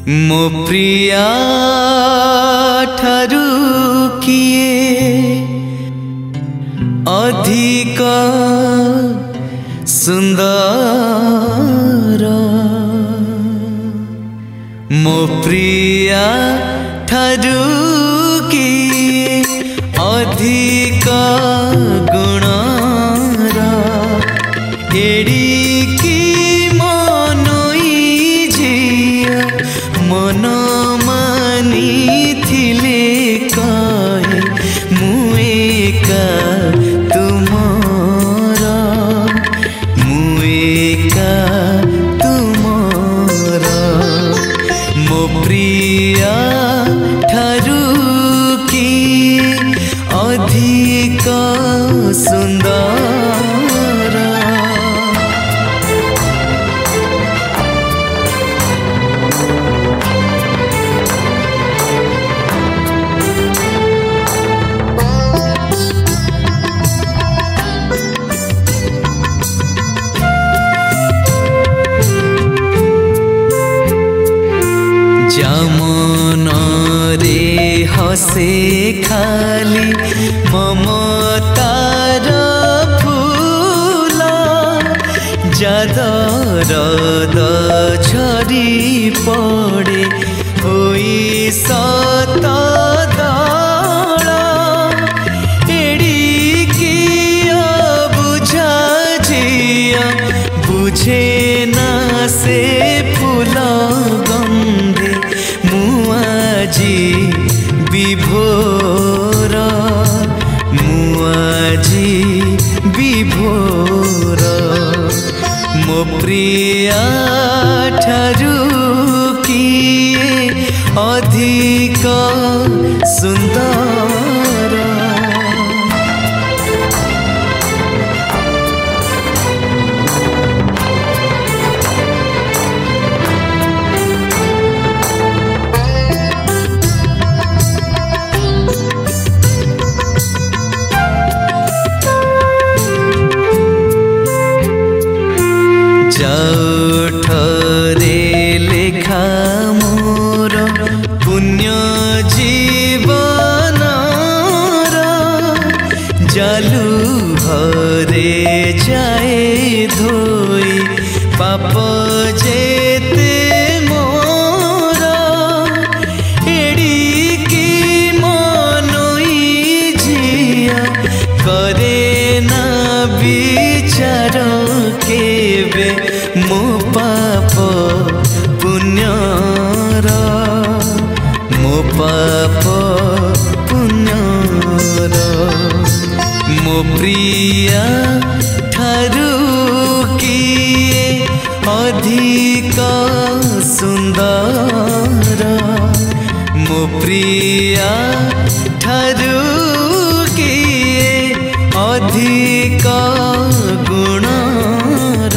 मो प्रिया ठारू किए अधिक सुंदर। मो प्रिया ठारू किए अधिक गुणर। एड़िकी मनई झिया मन मानी थिले कहे मुएका तुमर। मुएका तुमर। मो प्रिया ठारू किए अधिक सुंदर। जामन रे हसे खाली ममतार फूल। जादर झरी पड़े होई सत दल। एड़िकी बुझा झिया बुझे ना से फूल गंधे मुआजी विभोर। मुआजी विभोर। मो प्रिया ठारू किए अधिक सुंदर। जाऊठरे लेखा मोर पुण्य जीवनर। जालू हरे जाए धोई पाप जेते मोर। एड़िकी मनई झिया करे ना विचार केबे मो पाप पुण्यर। मो पाप पुण्यर। मो प्रिया ठारू किए अधिक सुंदर। मो प्रिया ठारू किए अधिक गुणर।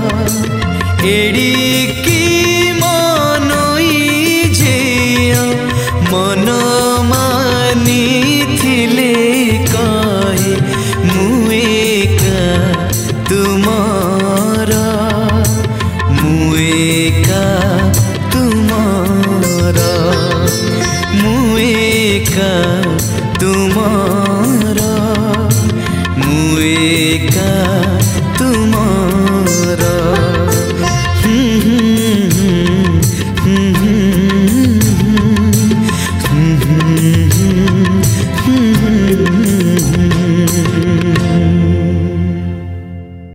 एड़िकी मनई झिया मन मानी थिले कहे मुएका तुमर। मुएका तुमर। मुएका